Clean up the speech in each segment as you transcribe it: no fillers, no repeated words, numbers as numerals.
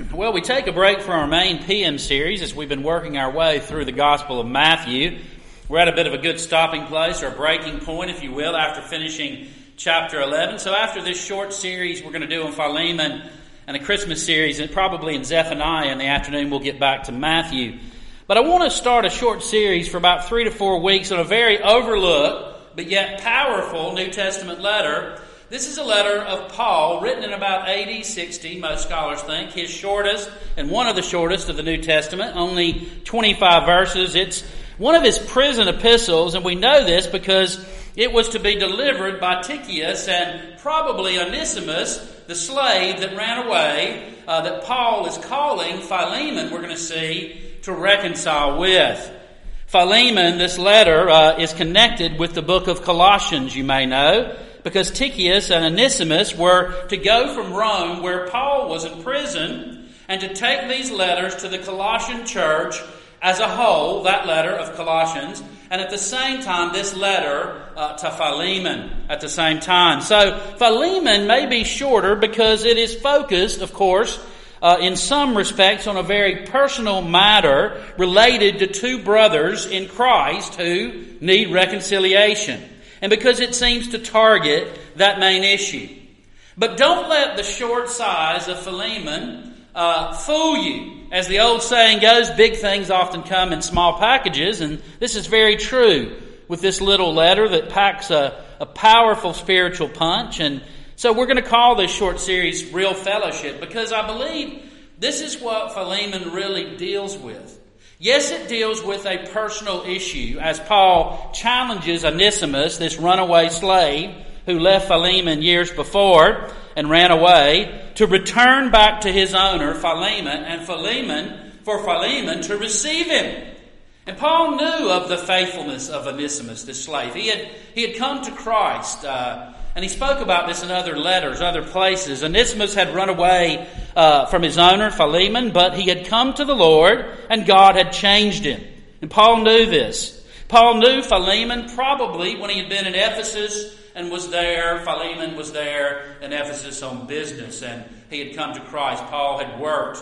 Well, we take a break from our main PM series as we've been working our way through the Gospel of Matthew. We're at a bit of a good stopping place, or a breaking point, if you will, after finishing chapter 11. So after this short series we're going to do on Philemon and a Christmas series, and probably in Zephaniah in the afternoon, we'll get back to Matthew. But I want to start a short series for about 3 to 4 weeks on a very overlooked but yet powerful New Testament letter. This is a letter of Paul written in about AD 60, most scholars think, his shortest and one of the shortest of the New Testament, only 25 verses. It's one of his prison epistles, and we know this because it was to be delivered by Tychicus and probably Onesimus, the slave that ran away, that Paul is calling Philemon, we're going to see, to reconcile with. Philemon, this letter, is connected with the book of Colossians, you may know, because Tychicus and Onesimus were to go from Rome, where Paul was in prison, and to take these letters to the Colossian church as a whole, that letter of Colossians, and at the same time, this letter to Philemon at the same time. So Philemon may be shorter because it is focused, of course, in some respects on a very personal matter related to two brothers in Christ who need reconciliation, and because it seems to target that main issue. But don't let the short size of Philemon fool you. As the old saying goes, big things often come in small packages, and this is very true with this little letter that packs a powerful spiritual punch. And so we're going to call this short series Real Fellowship, because I believe this is what Philemon really deals with. Yes, it deals with a personal issue, as Paul challenges Onesimus, this runaway slave who left Philemon years before and ran away, to return back to his owner, Philemon, and for Philemon to receive him. And Paul knew of the faithfulness of Onesimus, this slave. He had come to Christ, and he spoke about this in other letters, other places. Onesimus had run away from his owner, Philemon, but he had come to the Lord, and God had changed him. And Paul knew this. Paul knew Philemon probably when he had been in Ephesus and was there. Philemon was there in Ephesus on business, and he had come to Christ. Paul had worked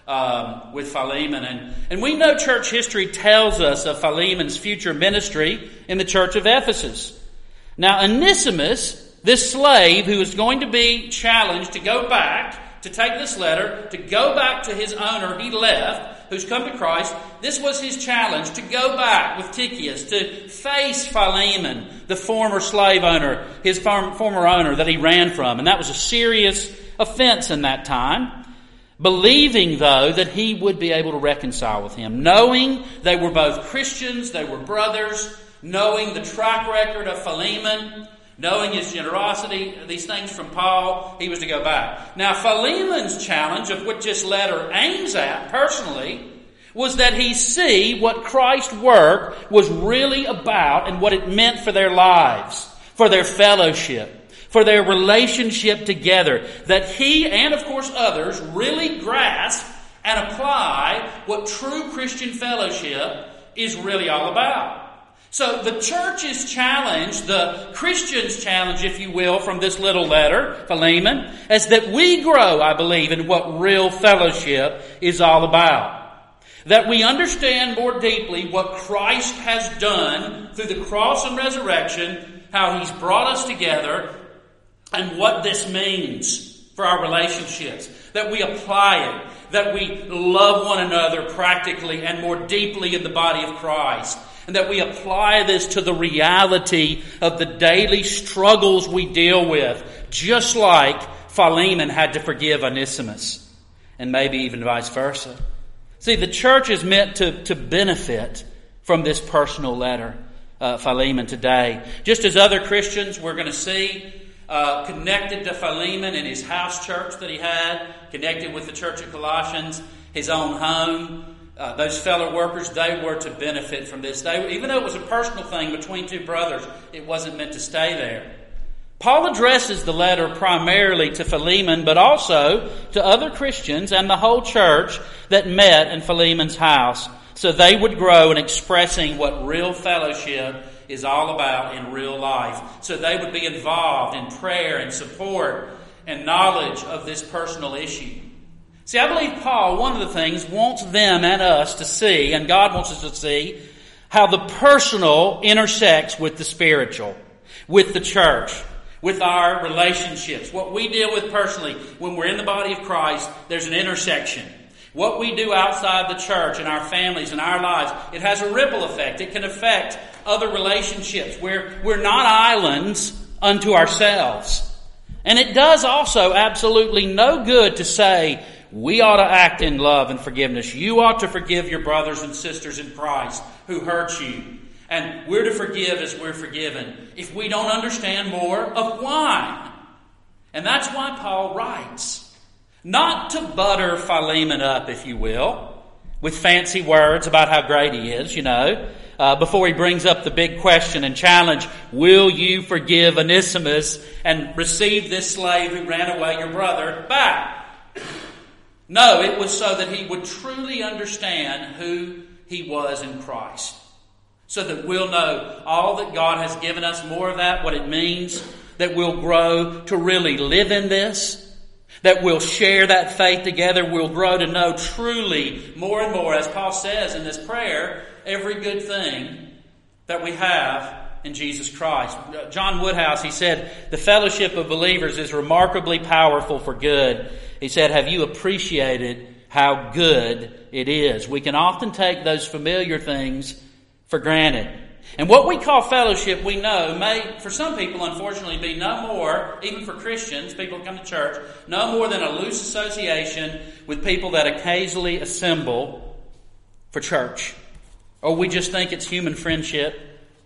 with Philemon. And we know church history tells us of Philemon's future ministry in the church of Ephesus. Now, Onesimus, this slave who is going to be challenged to go back, to take this letter, to go back to his owner he left, who's come to Christ, this was his challenge, to go back with Tychicus, to face Philemon, the former slave owner, his former owner that he ran from. And that was a serious offense in that time. Believing, though, that he would be able to reconcile with him. Knowing they were both Christians, they were brothers, knowing the track record of Philemon, knowing his generosity, these things from Paul, he was to go back. Now, Philemon's challenge, of which this letter aims at personally, was that he see what Christ's work was really about and what it meant for their lives, for their fellowship, for their relationship together. That he, and of course others, really grasp and apply what true Christian fellowship is really all about. So the church's challenge, the Christian's challenge, if you will, from this little letter, Philemon, is that we grow, I believe, in what real fellowship is all about. That we understand more deeply what Christ has done through the cross and resurrection, how He's brought us together, and what this means for our relationships. That we apply it, that we love one another practically and more deeply in the body of Christ. And that we apply this to the reality of the daily struggles we deal with, just like Philemon had to forgive Onesimus, and maybe even vice versa. See, the church is meant to benefit from this personal letter, Philemon, today. Just as other Christians we're going to see connected to Philemon in his house church that he had, connected with the church of Colossians, his own home. Those fellow workers, they were to benefit from this. Even though it was a personal thing between two brothers, it wasn't meant to stay there. Paul addresses the letter primarily to Philemon, but also to other Christians and the whole church that met in Philemon's house, so they would grow in expressing what real fellowship is all about in real life. So they would be involved in prayer and support and knowledge of this personal issue. See, I believe Paul, one of the things, wants them and us to see, and God wants us to see, how the personal intersects with the spiritual, with the church, with our relationships. What we deal with personally, when we're in the body of Christ, there's an intersection. What we do outside the church, in our families, in our lives, it has a ripple effect. It can affect other relationships. We're not islands unto ourselves. And it does also absolutely no good to say, we ought to act in love and forgiveness. You ought to forgive your brothers and sisters in Christ who hurt you. And we're to forgive as we're forgiven, if we don't understand more of why. And that's why Paul writes. Not to butter Philemon up, if you will, with fancy words about how great he is, before he brings up the big question and challenge, will you forgive Onesimus and receive this slave who ran away, your brother, back? No, it was so that he would truly understand who he was in Christ. So that we'll know all that God has given us, more of that, what it means, that we'll grow to really live in this, that we'll share that faith together, we'll grow to know truly more and more, as Paul says in this prayer, every good thing that we have in Jesus Christ. John Woodhouse, he said, the fellowship of believers is remarkably powerful for good. He said, have you appreciated how good it is? We can often take those familiar things for granted. And what we call fellowship, we know, may, for some people, unfortunately, be no more, even for Christians, people who come to church, no more than a loose association with people that occasionally assemble for church. Or we just think it's human friendship.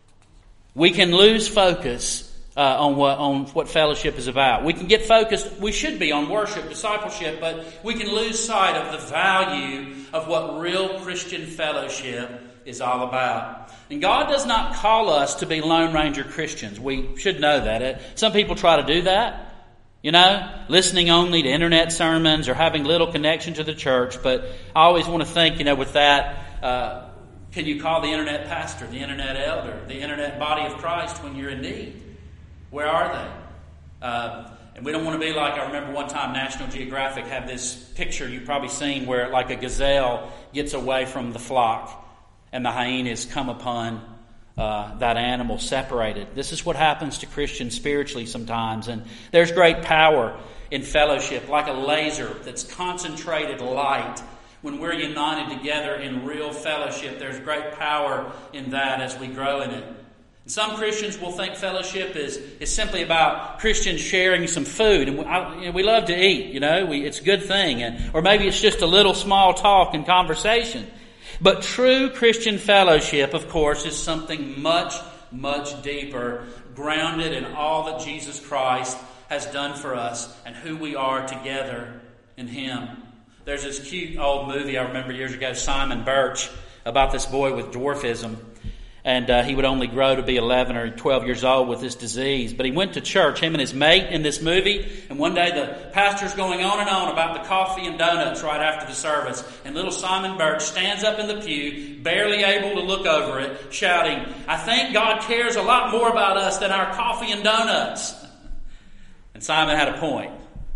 We can lose focus on what fellowship is about. We can get focused, we should be, on worship, discipleship, but we can lose sight of the value of what real Christian fellowship is all about. And God does not call us to be Lone Ranger Christians. We should know that. Some people try to do that, listening only to internet sermons or having little connection to the church. But I always want to think, with that, can you call the internet pastor, the internet elder, the internet body of Christ when you're in need? Where are they? And we don't want to be like, I remember one time National Geographic had this picture you've probably seen where like a gazelle gets away from the flock and the hyenas come upon that animal separated. This is what happens to Christians spiritually sometimes. And there's great power in fellowship, like a laser that's concentrated light. When we're united together in real fellowship, there's great power in that as we grow in it. And some Christians will think fellowship is simply about Christians sharing some food. And we love to eat, it's a good thing. Or maybe it's just a little small talk and conversation. But true Christian fellowship, of course, is something much, much deeper, grounded in all that Jesus Christ has done for us and who we are together in Him. There's this cute old movie I remember years ago, Simon Birch, about this boy with dwarfism. And he would only grow to be 11 or 12 years old with this disease. But he went to church, him and his mate, in this movie. And one day the pastor's going on and on about the coffee and donuts right after the service. And little Simon Birch stands up in the pew, barely able to look over it, shouting, I think God cares a lot more about us than our coffee and donuts. And Simon had a point.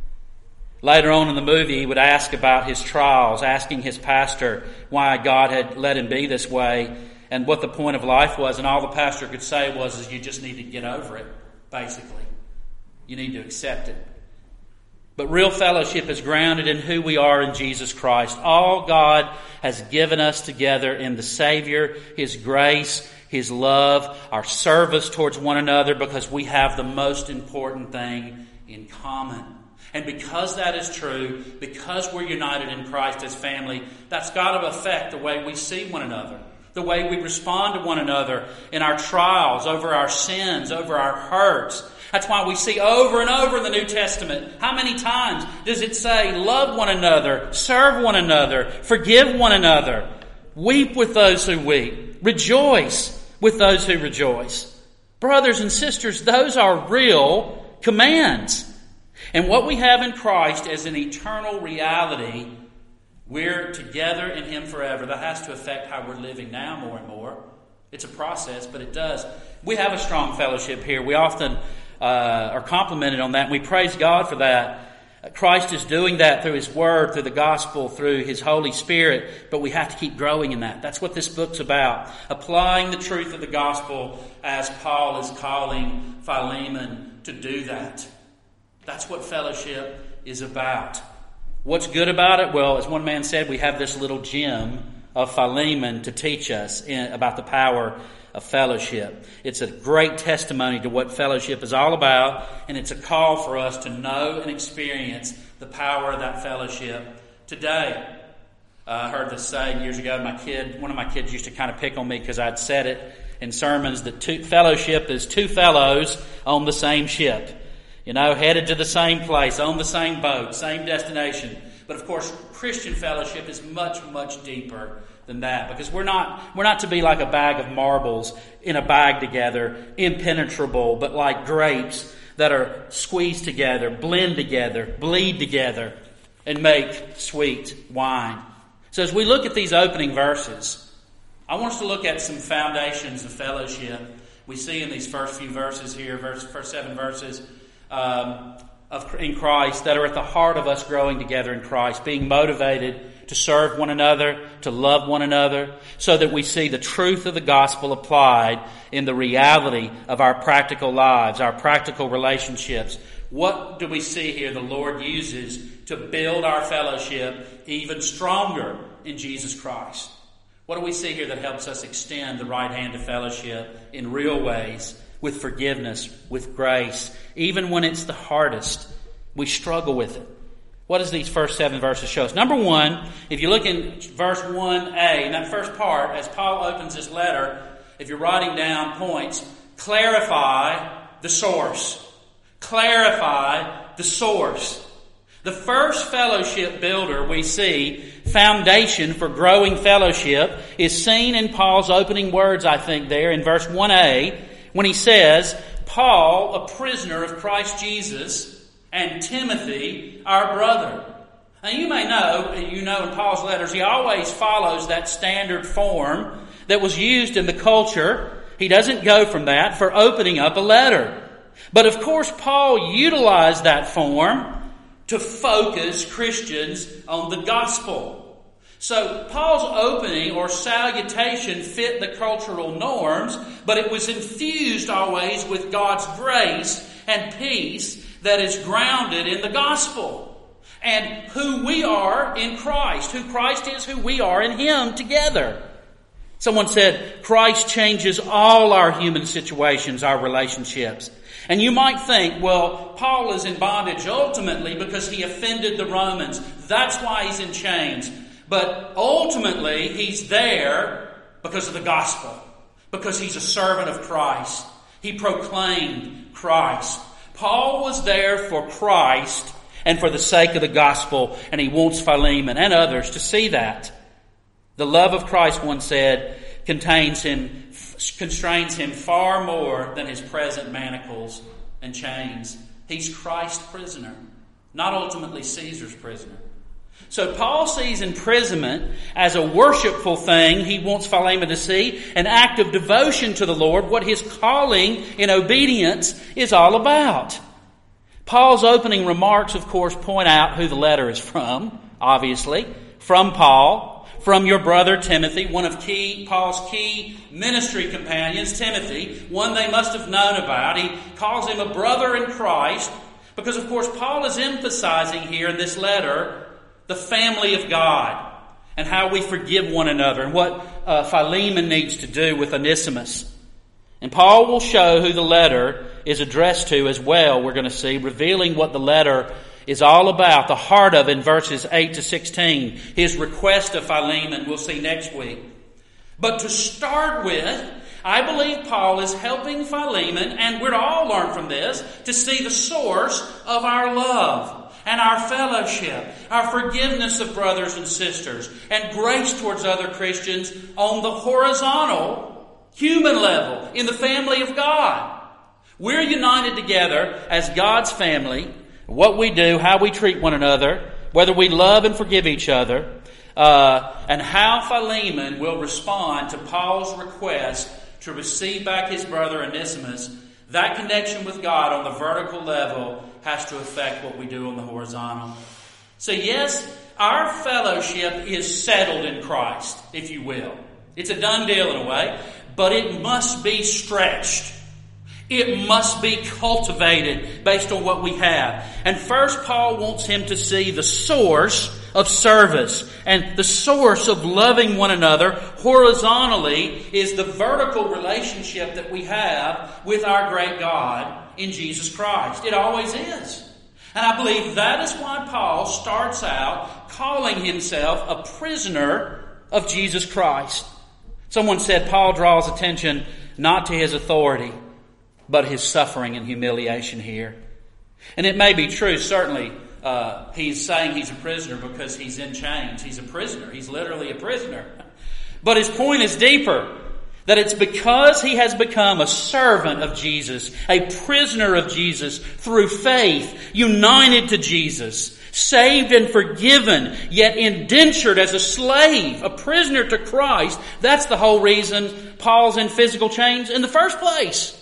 Later on in the movie, he would ask about his trials, asking his pastor why God had let him be this way and what the point of life was. And all the pastor could say was, you just need to get over it, basically. You need to accept it. But real fellowship is grounded in who we are in Jesus Christ. All God has given us together in the Savior, His grace, His love, our service towards one another, because we have the most important thing in common. And because that is true, because we're united in Christ as family, that's got to affect the way we see one another, the way we respond to one another in our trials, over our sins, over our hurts. That's why we see over and over in the New Testament, how many times does it say, love one another, serve one another, forgive one another, weep with those who weep, rejoice with those who rejoice. Brothers and sisters, those are real commands. And what we have in Christ as an eternal reality, we're together in Him forever. That has to affect how we're living now more and more. It's a process, but it does. We have a strong fellowship here. We often are complimented on that, and we praise God for that. Christ is doing that through His Word, through the Gospel, through His Holy Spirit, but we have to keep growing in that. That's what this book's about. Applying the truth of the Gospel as Paul is calling Philemon to do that. That's what fellowship is about. What's good about it? Well, as one man said, we have this little gem of Philemon to teach us about the power of fellowship. It's a great testimony to what fellowship is all about, and it's a call for us to know and experience the power of that fellowship today. I heard this saying years ago. One of my kids used to kind of pick on me because I'd said it in sermons that fellowship is two fellows on the same ship. Headed to the same place, on the same boat, same destination. But of course, Christian fellowship is much, much deeper than that, because we're not to be like a bag of marbles in a bag together, impenetrable, but like grapes that are squeezed together, blend together, bleed together, and make sweet wine. So as we look at these opening verses, I want us to look at some foundations of fellowship we see in these first few verses here, first 7 verses in Christ, that are at the heart of us growing together in Christ, being motivated to serve one another, to love one another, so that we see the truth of the gospel applied in the reality of our practical lives, our practical relationships. What do we see here the Lord uses to build our fellowship even stronger in Jesus Christ? What do we see here that helps us extend the right hand of fellowship in real ways, with forgiveness, with grace, even when it's the hardest? We struggle with it. What does these first 7 verses show us? Number 1, if you look in verse 1a, in that first part, as Paul opens this letter, if you're writing down points, clarify the source. Clarify the source. The first fellowship builder we see, foundation for growing fellowship, is seen in Paul's opening words, I think, there in verse 1a, when he says, Paul, a prisoner of Christ Jesus, and Timothy, our brother. Now you may know, in Paul's letters, he always follows that standard form that was used in the culture. He doesn't go from that for opening up a letter. But of course, Paul utilized that form to focus Christians on the gospel. So Paul's opening or salutation fit the cultural norms, but it was infused always with God's grace and peace that is grounded in the gospel and who we are in Christ, who Christ is, who we are in Him together. Someone said, Christ changes all our human situations, our relationships. And you might think, well, Paul is in bondage ultimately because he offended the Romans. That's why he's in chains. But ultimately, he's there because of the gospel, because he's a servant of Christ. He proclaimed Christ. Paul was there for Christ and for the sake of the gospel, and he wants Philemon and others to see that. The love of Christ, one said, constrains him far more than his present manacles and chains. He's Christ's prisoner, not ultimately Caesar's prisoner. So Paul sees imprisonment as a worshipful thing. He wants Philemon to see an act of devotion to the Lord, what his calling in obedience is all about. Paul's opening remarks, of course, point out who the letter is from, obviously. From Paul, from your brother Timothy, one of Paul's key ministry companions, Timothy, one they must have known about. He calls him a brother in Christ because, of course, Paul is emphasizing here in this letter the family of God and how we forgive one another and what Philemon needs to do with Onesimus. And Paul will show who the letter is addressed to as well, we're going to see, revealing what the letter is all about, the heart of it in verses 8 to 16. His request of Philemon we'll see next week. But to start with, I believe Paul is helping Philemon, and we're to all learn from this, to see the source of our love and our fellowship, our forgiveness of brothers and sisters, and grace towards other Christians on the horizontal, human level, in the family of God. We're united together as God's family. What we do, how we treat one another, whether we love and forgive each other, and how Philemon will respond to Paul's request to receive back his brother Onesimus. That connection with God on the vertical level has to affect what we do on the horizontal. So yes, our fellowship is settled in Christ, if you will. It's a done deal in a way, but it must be stretched. It must be cultivated based on what we have. And first, Paul wants him to see the source of service and the source of loving one another horizontally is the vertical relationship that we have with our great God in Jesus Christ. It always is. And I believe that is why Paul starts out calling himself a prisoner of Jesus Christ. Someone said Paul draws attention not to his authority, but his suffering and humiliation here. And it may be true, certainly, he's saying he's a prisoner because he's in chains. He's a prisoner. He's literally a prisoner. But his point is deeper. That it's because he has become a servant of Jesus, a prisoner of Jesus through faith, united to Jesus, saved and forgiven, yet indentured as a slave, a prisoner to Christ. That's the whole reason Paul's in physical chains in the first place.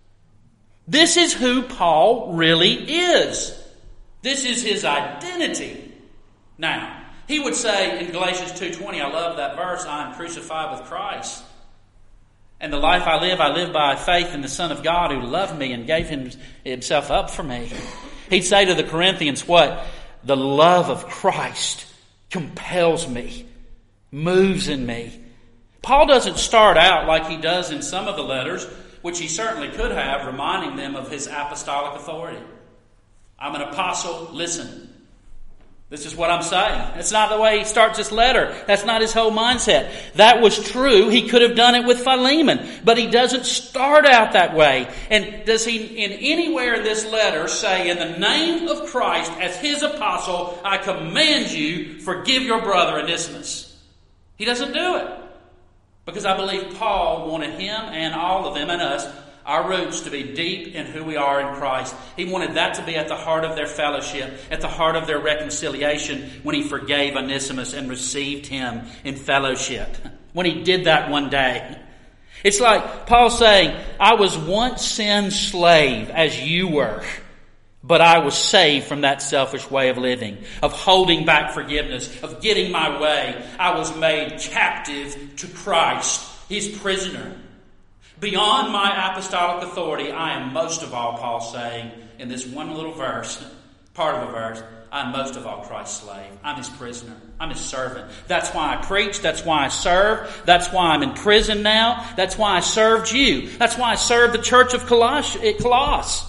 This is who Paul really is. This is his identity. Now, he would say in Galatians 2:20, I love that verse, I am crucified with Christ. And the life I live by faith in the Son of God who loved me and gave himself up for me. He'd say to the Corinthians what? The love of Christ compels me, moves in me. Paul doesn't start out like he does in some of the letters, which he certainly could have, reminding them of his apostolic authority. I'm an apostle, listen. This is what I'm saying. That's not the way he starts this letter. That's not his whole mindset. That was true. He could have done it with Philemon, but he doesn't start out that way. And does he in anywhere in this letter say, in the name of Christ as his apostle, I command you, forgive your brother Onesimus? He doesn't do it. Because I believe Paul wanted him and all of them and us, our roots, to be deep in who we are in Christ. He wanted that to be at the heart of their fellowship, at the heart of their reconciliation when he forgave Onesimus and received him in fellowship. When he did that one day. It's like Paul saying, I was once sin's slave as you were, but I was saved from that selfish way of living, of holding back forgiveness, of getting my way. I was made captive to Christ, his prisoner. Beyond my apostolic authority, I am most of all, Paul's saying, in this one little verse, part of the verse, I'm most of all Christ's slave. I'm his prisoner. I'm his servant. That's why I preach. That's why I serve. That's why I'm in prison now. That's why I served you. That's why I served the church of Colossus.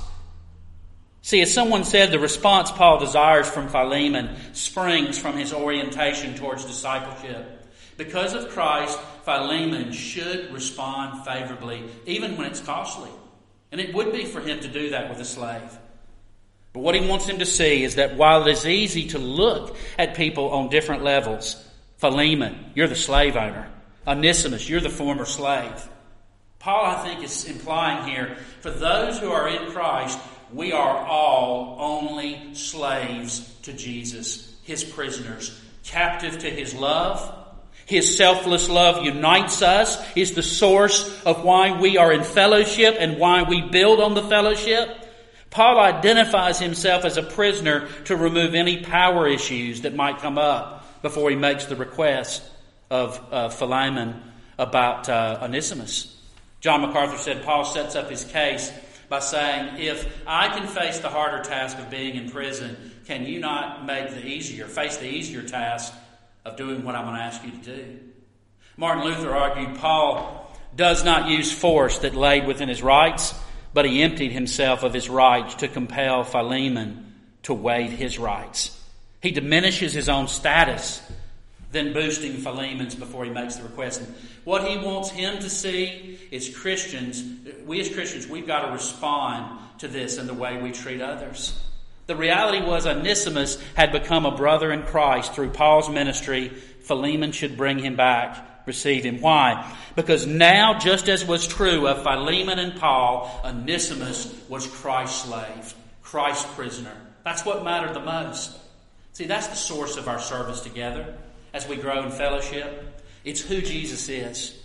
See, as someone said, the response Paul desires from Philemon springs from his orientation towards discipleship. Because of Christ, Philemon should respond favorably, even when it's costly. And it would be for him to do that with a slave. But what he wants him to see is that while it is easy to look at people on different levels, Philemon, you're the slave owner. Onesimus, you're the former slave. Paul, I think, is implying here, for those who are in Christ, we are all only slaves to Jesus, his prisoners, captive to his love. His selfless love unites us, is the source of why we are in fellowship and why we build on the fellowship. Paul identifies himself as a prisoner to remove any power issues that might come up before he makes the request of Philemon about Onesimus. John MacArthur said Paul sets up his case by saying, if I can face the harder task of being in prison, can you not face the easier task of doing what I'm going to ask you to do? Martin Luther argued Paul does not use force that laid within his rights, but he emptied himself of his rights to compel Philemon to waive his rights. He diminishes his own status, then boosting Philemon's before he makes the request. And what he wants him to see is Christians, we as Christians, we've got to respond to this in the way we treat others. The reality was Onesimus had become a brother in Christ through Paul's ministry. Philemon should bring him back, receive him. Why? Because now, just as was true of Philemon and Paul, Onesimus was Christ's slave, Christ's prisoner. That's what mattered the most. See, that's the source of our service together as we grow in fellowship. It's who Jesus is.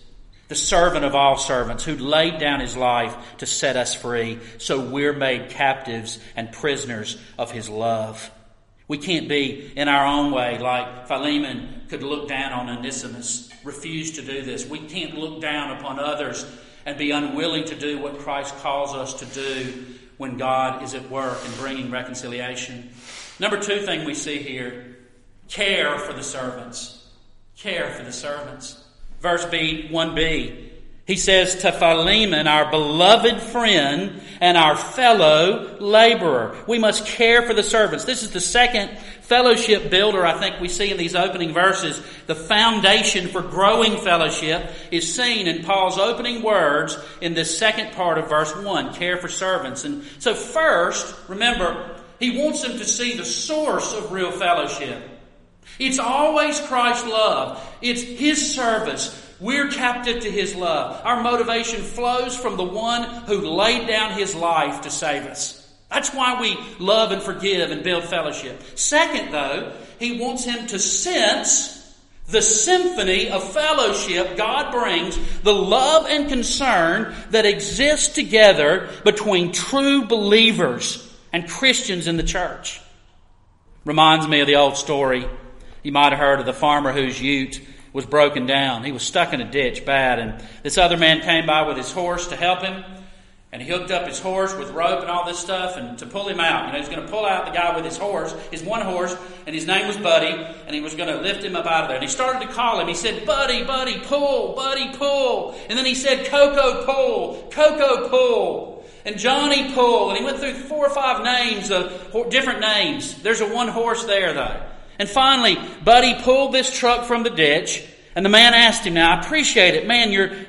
the servant of all servants, who laid down his life to set us free, so we're made captives and prisoners of his love. We can't be in our own way like Philemon could look down on Onesimus, refuse to do this. We can't look down upon others and be unwilling to do what Christ calls us to do when God is at work in bringing reconciliation. Number 2 thing we see here, care for the servants. Care for the servants. Verse 1b, he says, to Philemon, our beloved friend and our fellow laborer. We must care for the servants. This is the second fellowship builder I think we see in these opening verses. The foundation for growing fellowship is seen in Paul's opening words in this second part of verse 1, care for servants. And so first, remember, he wants them to see the source of real fellowship. It's always Christ's love. It's his service. We're captive to his love. Our motivation flows from the one who laid down his life to save us. That's why we love and forgive and build fellowship. Second, though, he wants him to sense the symphony of fellowship God brings, the love and concern that exists together between true believers and Christians in the church. Reminds me of the old story. You might have heard of the farmer whose ute was broken down. He was stuck in a ditch bad, and this other man came by with his horse to help him, and he hooked up his horse with rope and all this stuff and to pull him out. You know, he's going to pull out the guy with his horse, his one horse, and his name was Buddy, and he was going to lift him up out of there. And he started to call him. He said, Buddy, Buddy, pull, Buddy, pull. And then he said, Coco, pull, Coco, pull. And Johnny, pull. And he went through 4 or 5 names, different names. There's a one horse there, though. And finally, Buddy pulled this truck from the ditch, and the man asked him, now, I appreciate it, man,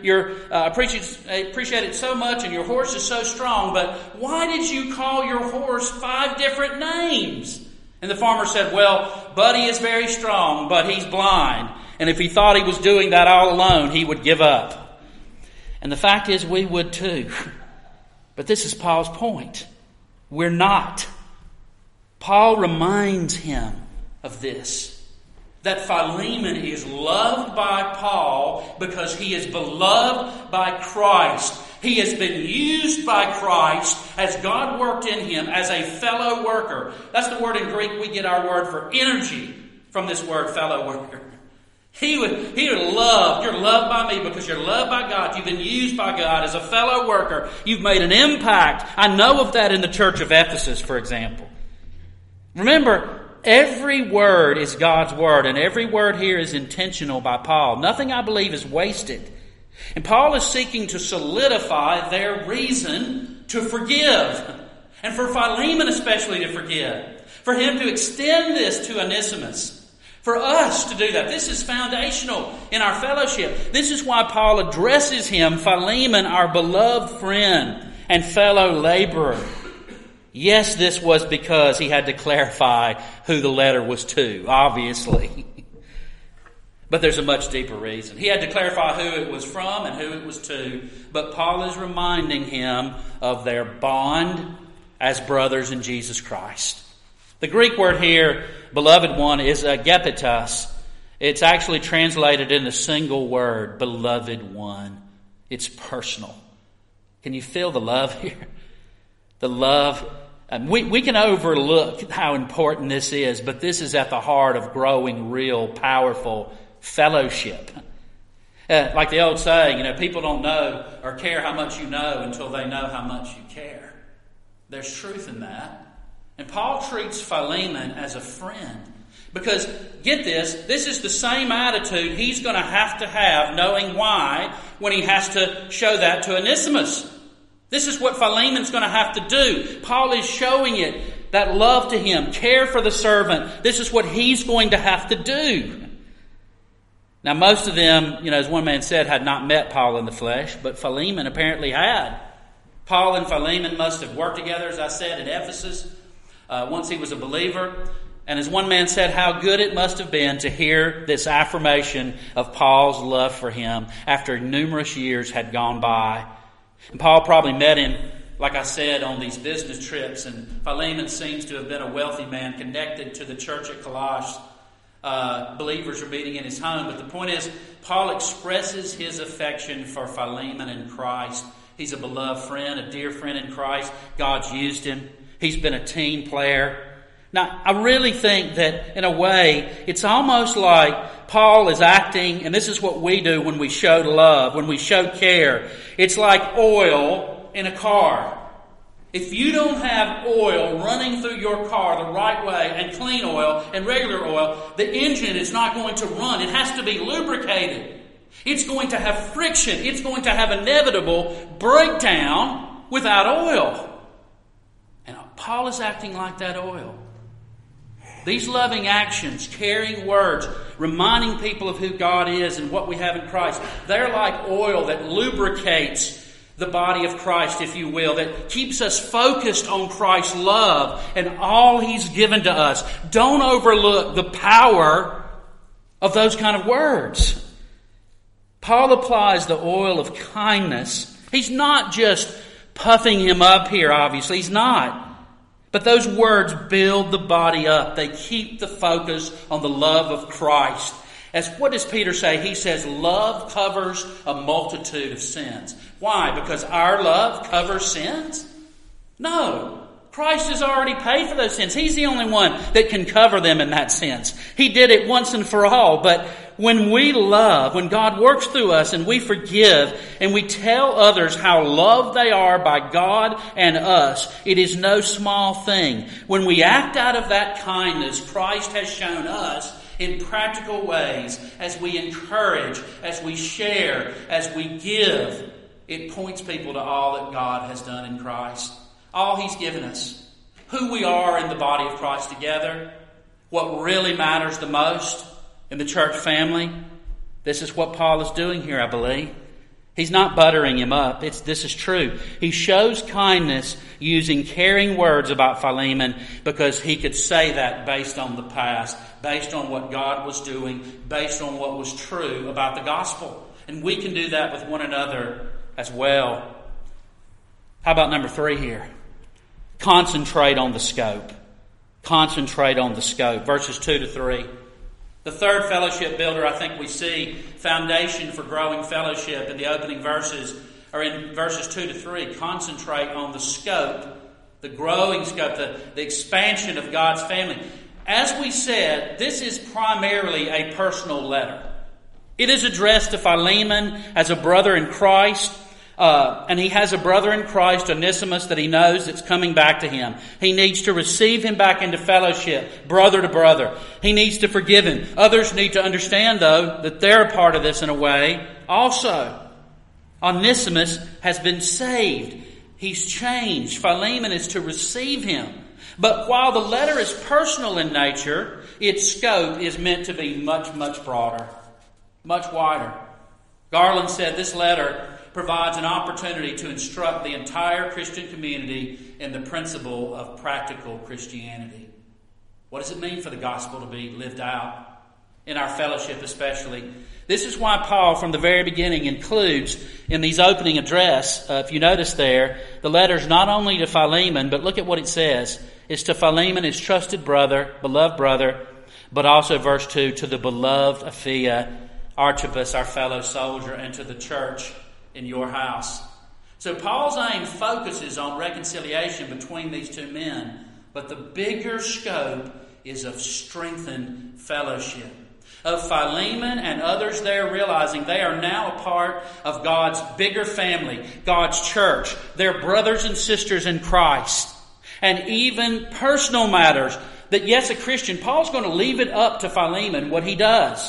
I appreciate it so much, and your horse is so strong, but why did you call your horse 5 different names? And the farmer said, well, Buddy is very strong, but he's blind, and if he thought he was doing that all alone, he would give up. And the fact is, we would too. But this is Paul's point. We're not. Paul reminds him of this, that Philemon is loved by Paul because he is beloved by Christ. He has been used by Christ as God worked in him as a fellow worker. That's the word in Greek we get our word for energy from this word fellow worker. He would love, you're loved by me because you're loved by God. You've been used by God as a fellow worker. You've made an impact. I know of that in the church of Ephesus, for example. Remember, every word is God's word, and every word here is intentional by Paul. Nothing, I believe, is wasted. And Paul is seeking to solidify their reason to forgive, and for Philemon especially to forgive, for him to extend this to Onesimus, for us to do that. This is foundational in our fellowship. This is why Paul addresses him, Philemon, our beloved friend and fellow laborer. Yes, this was because he had to clarify who the letter was to, obviously. But there's a much deeper reason. He had to clarify who it was from and who it was to. But Paul is reminding him of their bond as brothers in Jesus Christ. The Greek word here, beloved one, is agapetos. It's actually translated in a single word, beloved one. It's personal. Can you feel the love here? The love. We can overlook how important this is, but this is at the heart of growing real, powerful fellowship. Like the old saying, people don't know or care how much you know until they know how much you care. There's truth in that. And Paul treats Philemon as a friend. Because, get this is the same attitude he's going to have knowing why, when he has to show that to Onesimus. This is what Philemon's going to have to do. Paul is showing it, that love to him, care for the servant. This is what he's going to have to do. Now, most of them, as one man said, had not met Paul in the flesh, but Philemon apparently had. Paul and Philemon must have worked together, as I said, at Ephesus, once he was a believer. And as one man said, how good it must have been to hear this affirmation of Paul's love for him after numerous years had gone by. And Paul probably met him, like I said, on these business trips. And Philemon seems to have been a wealthy man connected to the church at Colossae. believers are meeting in his home. But the point is, Paul expresses his affection for Philemon in Christ. He's a beloved friend, a dear friend in Christ. God's used him. He's been a team player. Now, I really think that, in a way, it's almost like Paul is acting, and this is what we do when we show love, when we show care. It's like oil in a car. If you don't have oil running through your car the right way, and clean oil and regular oil, the engine is not going to run. It has to be lubricated. It's going to have friction. It's going to have inevitable breakdown without oil. And Paul is acting like that oil. These loving actions, caring words, reminding people of who God is and what we have in Christ, they're like oil that lubricates the body of Christ, if you will, that keeps us focused on Christ's love and all He's given to us. Don't overlook the power of those kind of words. Paul applies the oil of kindness. He's not just puffing him up here, obviously. He's not. But those words build the body up. They keep the focus on the love of Christ. What does Peter say? He says, love covers a multitude of sins. Why? Because our love covers sins? No. Christ has already paid for those sins. He's the only one that can cover them in that sense. He did it once and for all. But when we love, when God works through us and we forgive and we tell others how loved they are by God and us, it is no small thing. When we act out of that kindness Christ has shown us in practical ways, as we encourage, as we share, as we give, it points people to all that God has done in Christ. All He's given us. Who we are in the body of Christ together. What really matters the most in the church family. This is what Paul is doing here, I believe. He's not buttering him up. This is true. He shows kindness using caring words about Philemon because he could say that based on the past, based on what God was doing, based on what was true about the gospel. And we can do that with one another as well. How about number 3 here? Concentrate on the scope. Concentrate on the scope. Verses 2 to 3. The third fellowship builder, I think we see foundation for growing fellowship in the opening verses, or in verses 2 to 3. Concentrate on the scope, the growing scope, the expansion of God's family. As we said, this is primarily a personal letter. It is addressed to Philemon as a brother in Christ. And he has a brother in Christ, Onesimus, that he knows that's coming back to him. He needs to receive him back into fellowship, brother to brother. He needs to forgive him. Others need to understand, though, that they're a part of this in a way also. Onesimus has been saved. He's changed. Philemon is to receive him. But while the letter is personal in nature, its scope is meant to be much, much broader, much wider. Garland said this letter provides an opportunity to instruct the entire Christian community in the principle of practical Christianity. What does it mean for the gospel to be lived out in our fellowship especially? This is why Paul, from the very beginning, includes in these opening address, if you notice there, the letter's not only to Philemon, but look at what it says. It's to Philemon, his trusted brother, beloved brother, but also verse 2, to the beloved Apphia, Archippus, our fellow soldier, and to the church in your house. So Paul's aim focuses on reconciliation between these two men, but the bigger scope is of strengthened fellowship. Of Philemon and others there realizing they are now a part of God's bigger family, God's church. They're brothers and sisters in Christ. And even personal matters that, yes, a Christian, Paul's going to leave it up to Philemon what he does.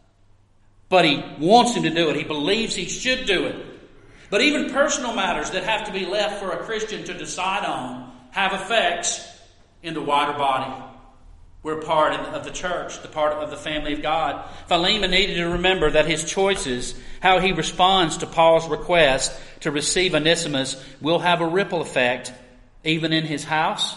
But he wants him to do it. He believes he should do it. But even personal matters that have to be left for a Christian to decide on have effects in the wider body. We're part of the church, the part of the family of God. Philemon needed to remember that his choices, how he responds to Paul's request to receive Onesimus, will have a ripple effect even in his house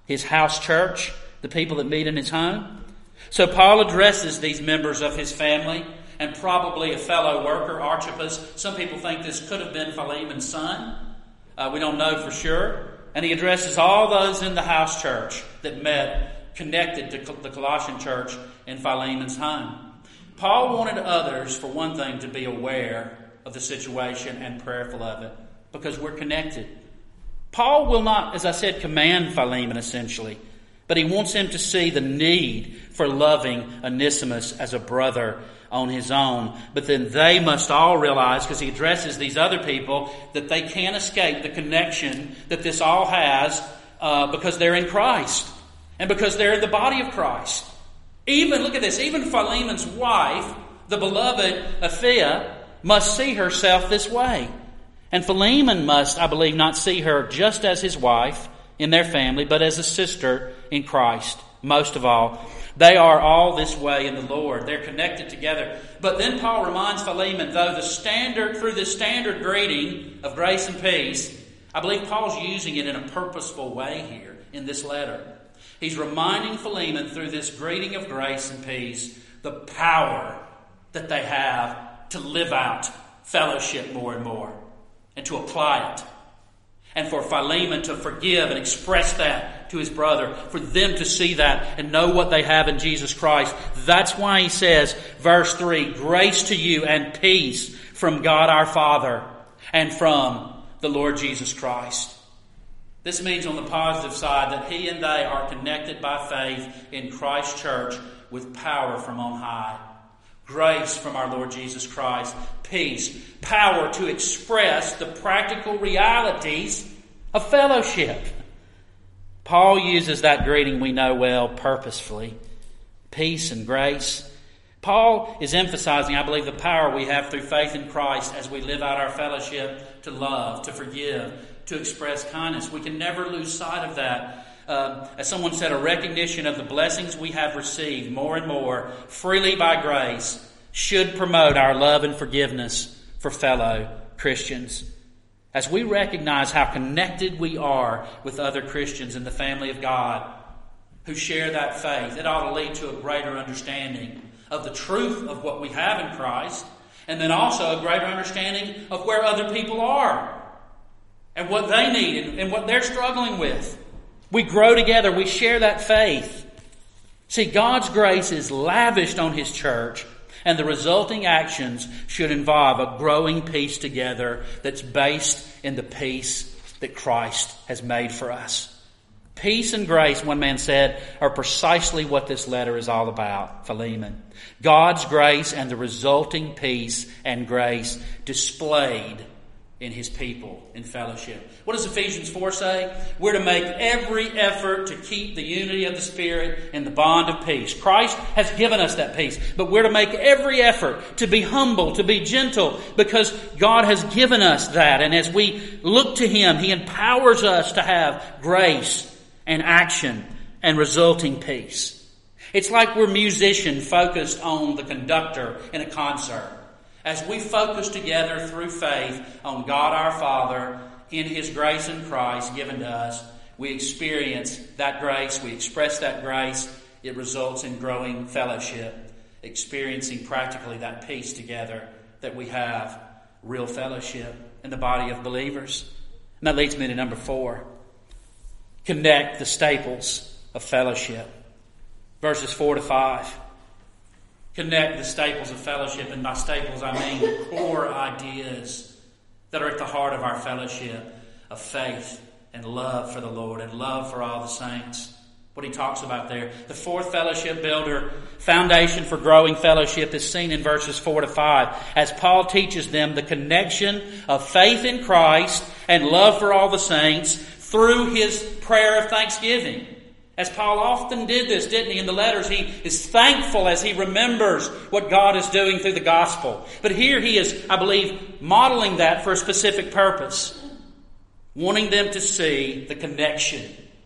church, the people that meet in his home. So Paul addresses these members of his family and probably a fellow worker, Archippus. Some people think this could have been Philemon's son. We don't know for sure. And he addresses all those in the house church that met, connected to the Colossian church in Philemon's home. Paul wanted others, for one thing, to be aware of the situation and prayerful of it, because we're connected. Paul will not, as I said, command Philemon essentially, but he wants him to see the need for loving Onesimus as a brother on his own. But then they must all realize, because he addresses these other people, that they can't escape the connection that this all has because they're in Christ and because they're in the body of Christ. Even, look at this, even Philemon's wife, the beloved Apphia, must see herself this way. And Philemon must, I believe, not see her just as his wife in their family, but as a sister in Christ. Most of all, they are all this way in the Lord. They're connected together. But then Paul reminds Philemon, though through this standard greeting of grace and peace, I believe Paul's using it in a purposeful way here in this letter. He's reminding Philemon through this greeting of grace and peace the power that they have to live out fellowship more and more and to apply it. And for Philemon to forgive and express that to his brother, for them to see that and know what they have in Jesus Christ. That's why he says, verse 3, grace to you and peace from God our Father and from the Lord Jesus Christ. This means on the positive side that he and they are connected by faith in Christ's church with power from on high. Grace from our Lord Jesus Christ. Peace. Power to express the practical realities of fellowship. Paul uses that greeting we know well purposefully. Peace and grace. Paul is emphasizing, I believe, the power we have through faith in Christ as we live out our fellowship to love, to forgive, to express kindness. We can never lose sight of that. As someone said, a recognition of the blessings we have received more and more freely by grace should promote our love and forgiveness for fellow Christians. As we recognize how connected we are with other Christians in the family of God who share that faith, it ought to lead to a greater understanding of the truth of what we have in Christ, and then also a greater understanding of where other people are and what they need and what they're struggling with. We grow together. We share that faith. See, God's grace is lavished on His church, and the resulting actions should involve a growing peace together that's based in the peace that Christ has made for us. Peace and grace, one man said, are precisely what this letter is all about, Philemon. God's grace and the resulting peace and grace displayed in His people in fellowship. What does Ephesians 4 say? We're to make every effort to keep the unity of the Spirit and the bond of peace. Christ has given us that peace, but we're to make every effort to be humble, to be gentle, because God has given us that. And as we look to Him, He empowers us to have grace and action and resulting peace. It's like we're musicians focused on the conductor in a concert. As we focus together through faith on God our Father in His grace in Christ given to us, we experience that grace, we express that grace. It results in growing fellowship, experiencing practically that peace together that we have, real fellowship in the body of believers. And that leads me to number 4. Connect the staples of fellowship. Verses 4 to 5. Connect the staples of fellowship. And by staples I mean the core ideas that are at the heart of our fellowship of faith and love for the Lord and love for all the saints. What he talks about there. The fourth fellowship builder foundation for growing fellowship is seen in verses 4 to 5 as Paul teaches them the connection of faith in Christ and love for all the saints through his prayer of thanksgiving. As Paul often did this, didn't he, in the letters? He is thankful as he remembers what God is doing through the gospel. But here he is, I believe, modeling that for a specific purpose. Wanting them to see the connection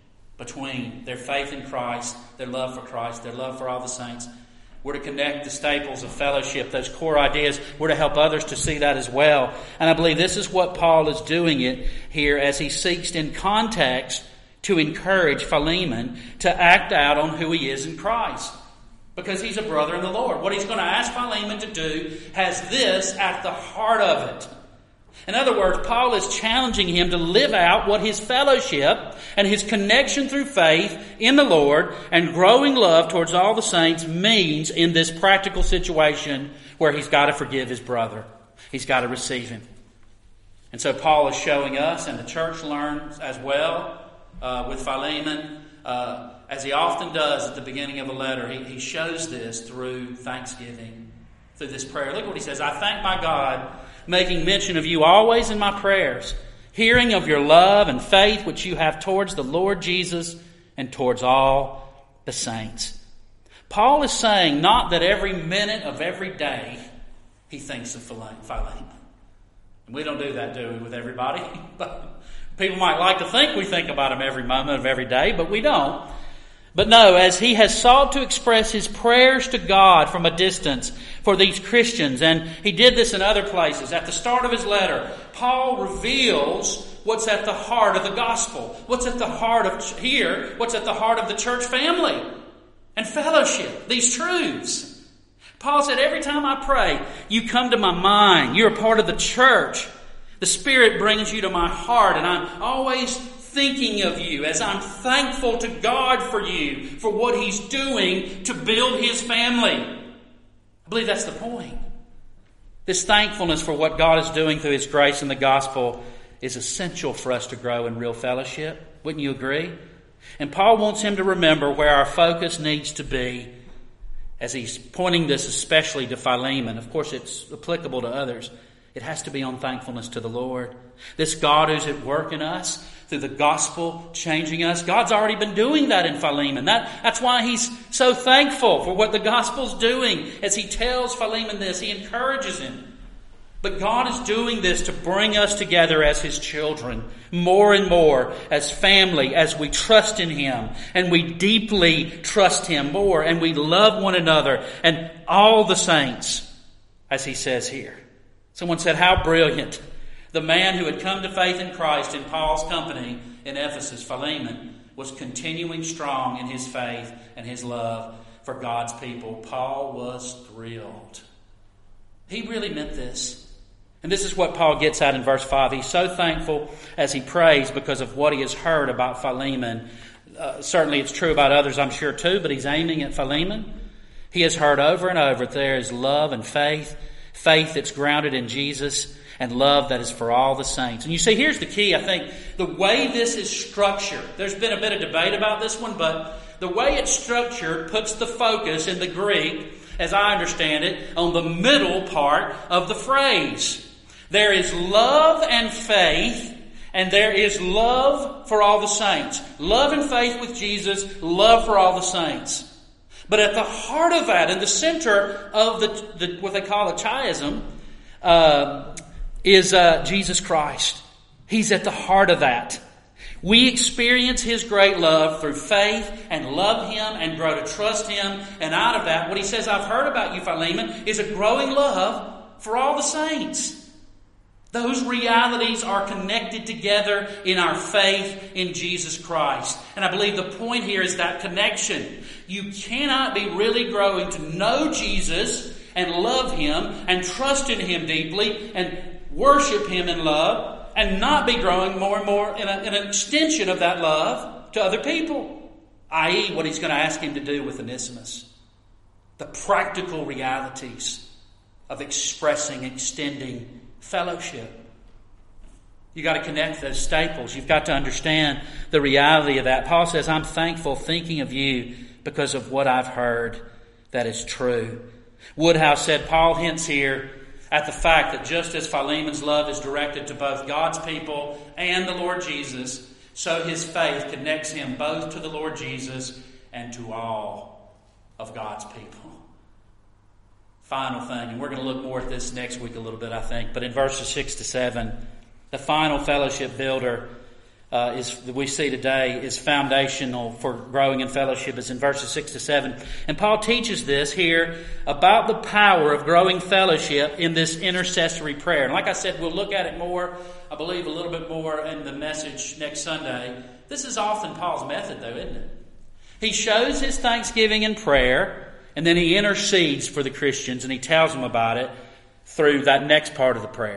between their faith in Christ, their love for Christ, their love for all the saints. We're to connect the staples of fellowship, those core ideas. We're to help others to see that as well. And I believe this is what Paul is doing it here as he seeks in context to encourage Philemon to act out on who he is in Christ. Because he's a brother in the Lord. What he's going to ask Philemon to do has this at the heart of it. In other words, Paul is challenging him to live out what his fellowship and his connection through faith in the Lord and growing love towards all the saints means in this practical situation where he's got to forgive his brother. He's got to receive him. And so Paul is showing us, and the church learns as well with Philemon, as he often does at the beginning of a letter, he shows this through thanksgiving, through this prayer. Look what he says, I thank my God, making mention of you always in my prayers, hearing of your love and faith which you have towards the Lord Jesus and towards all the saints. Paul is saying not that every minute of every day he thinks of Philemon. We don't do that, do we, with everybody? But people might like to think we think about him every moment of every day, but we don't. But no, as he has sought to express his prayers to God from a distance for these Christians, and he did this in other places. At the start of his letter, Paul reveals what's at the heart of the gospel. What's at the heart of the church family and fellowship, these truths. Paul said, every time I pray, you come to my mind. You're a part of the church. The Spirit brings you to my heart, and I'm always thinking of you as I'm thankful to God for you, for what He's doing to build His family. I believe that's the point. This thankfulness for what God is doing through His grace and the gospel is essential for us to grow in real fellowship. Wouldn't you agree? And Paul wants him to remember where our focus needs to be as he's pointing this especially to Philemon. Of course, it's applicable to others. It has to be on thankfulness to the Lord. This God who's at work in us through the gospel, changing us. God's already been doing that in Philemon. That's why he's so thankful for what the gospel's doing. As he tells Philemon this, he encourages him. But God is doing this to bring us together as His children, more and more, as family, as we trust in Him, and we deeply trust Him more, and we love one another, and all the saints, as he says here. Someone said, how brilliant. The man who had come to faith in Christ in Paul's company in Ephesus, Philemon, was continuing strong in his faith and his love for God's people. Paul was thrilled. He really meant this. And this is what Paul gets at in verse 5. He's so thankful as he prays because of what he has heard about Philemon. Certainly it's true about others, I'm sure, too, but he's aiming at Philemon. He has heard over and over that there is love and faith that's grounded in Jesus, and love that is for all the saints. And you see, here's the key, I think. The way this is structured, there's been a bit of debate about this one, but the way it's structured puts the focus in the Greek, as I understand it, on the middle part of the phrase. There is love and faith, and there is love for all the saints. Love and faith with Jesus, love for all the saints. But at the heart of that, in the center of the what they call a chiasm, is Jesus Christ. He's at the heart of that. We experience His great love through faith and love Him and grow to trust Him. And out of that, what he says, I've heard about you, Philemon, is a growing love for all the saints. Those realities are connected together in our faith in Jesus Christ. And I believe the point here is that connection. You cannot be really growing to know Jesus and love Him and trust in Him deeply and worship Him in love and not be growing more and more in an extension of that love to other people. I.e., what he's going to ask him to do with Onesimus. The practical realities of expressing, extending fellowship. You've got to connect those staples. You've got to understand the reality of that. Paul says, I'm thankful thinking of you because of what I've heard that is true. Woodhouse said, Paul hints here at the fact that just as Philemon's love is directed to both God's people and the Lord Jesus, so his faith connects him both to the Lord Jesus and to all of God's people. Final thing, and we're going to look more at this next week a little bit, I think, but in verses 6 to 7, the final fellowship builder that we see today is foundational for growing in fellowship is in verses 6 to 7. And Paul teaches this here about the power of growing fellowship in this intercessory prayer. And like I said, we'll look at it more, I believe, a little bit more in the message next Sunday. This is often Paul's method, though, isn't it? He shows his thanksgiving in prayer, and then he intercedes for the Christians, and he tells them about it through that next part of the prayer.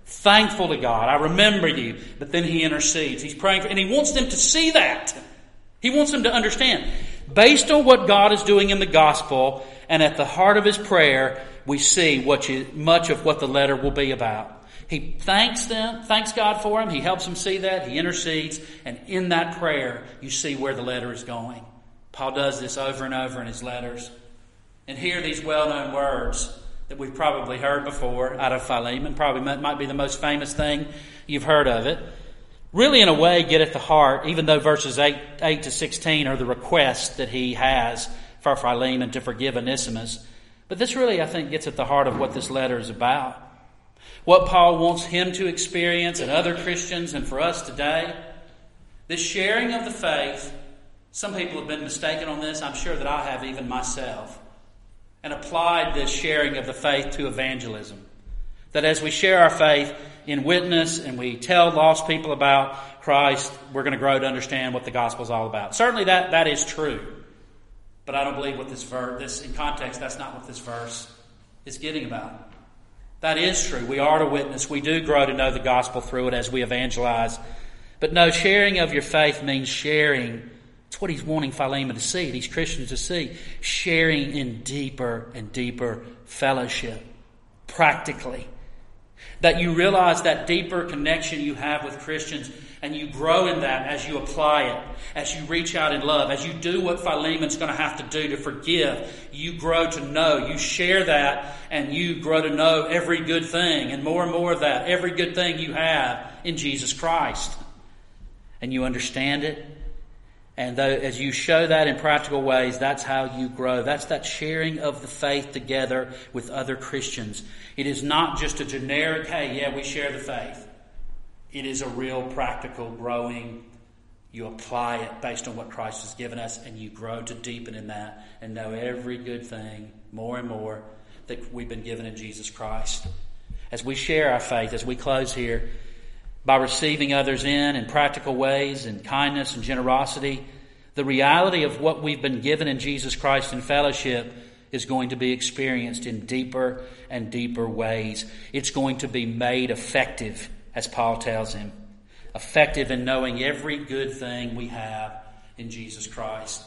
thankful to God. I remember you. But then he intercedes. He's praying for, and he wants them to see that. He wants them to understand. Based on what God is doing in the gospel, and at the heart of his prayer, we see much of what the letter will be about. He thanks God for them. He helps them see that. He intercedes. And in that prayer, you see where the letter is going. Paul does this over and over in his letters. And here are these well-known words that we've probably heard before out of Philemon. Probably might be the most famous thing you've heard of it. Really, in a way, get at the heart, even though verses 8 to 16 are the request that he has for Philemon to forgive Onesimus. But this really, I think, gets at the heart of what this letter is about. What Paul wants him to experience and other Christians and for us today. This sharing of the faith. Some people have been mistaken on this. I'm sure that I have, even myself. And applied this sharing of the faith to evangelism. That as we share our faith in witness and we tell lost people about Christ, we're going to grow to understand what the gospel is all about. Certainly that is true. But I don't believe what this in context, that's not what this verse is getting about. That is true. We are to witness. We do grow to know the gospel through it as we evangelize. But no, sharing of your faith means sharing. It's what he's wanting Philemon to see, these Christians to see. Sharing in deeper and deeper fellowship. Practically. That you realize that deeper connection you have with Christians, and you grow in that as you apply it, as you reach out in love, as you do what Philemon's going to have to do to forgive. You grow to know. You share that, and you grow to know every good thing, and more of that, every good thing you have in Jesus Christ. And you understand it. And as you show that in practical ways, that's how you grow. That's that sharing of the faith together with other Christians. It is not just a generic, hey, yeah, we share the faith. It is a real practical growing. You apply it based on what Christ has given us, and you grow to deepen in that and know every good thing more and more that we've been given in Jesus Christ. As we share our faith, as we close here, by receiving others in practical ways and kindness and generosity, the reality of what we've been given in Jesus Christ in fellowship is going to be experienced in deeper and deeper ways. It's going to be made effective, as Paul tells him. Effective in knowing every good thing we have in Jesus Christ.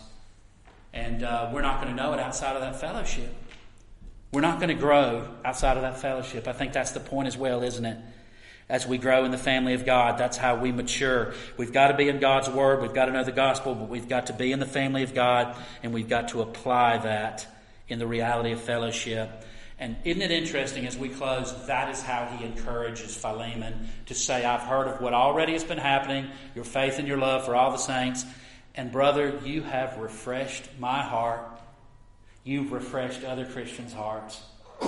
And we're not going to know it outside of that fellowship. We're not going to grow outside of that fellowship. I think that's the point as well, isn't it? As we grow in the family of God, that's how we mature. We've got to be in God's Word. We've got to know the gospel, but we've got to be in the family of God, and we've got to apply that in the reality of fellowship. And isn't it interesting as we close, that is how he encourages Philemon to say, I've heard of what already has been happening, your faith and your love for all the saints. And brother, you have refreshed my heart. You've refreshed other Christians' hearts.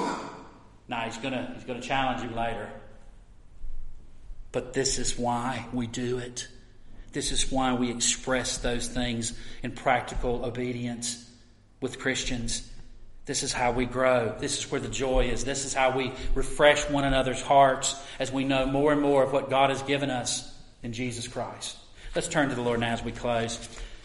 Now, he's going to challenge him later. But this is why we do it. This is why we express those things in practical obedience with Christians. This is how we grow. This is where the joy is. This is how we refresh one another's hearts as we know more and more of what God has given us in Jesus Christ. Let's turn to the Lord now as we close.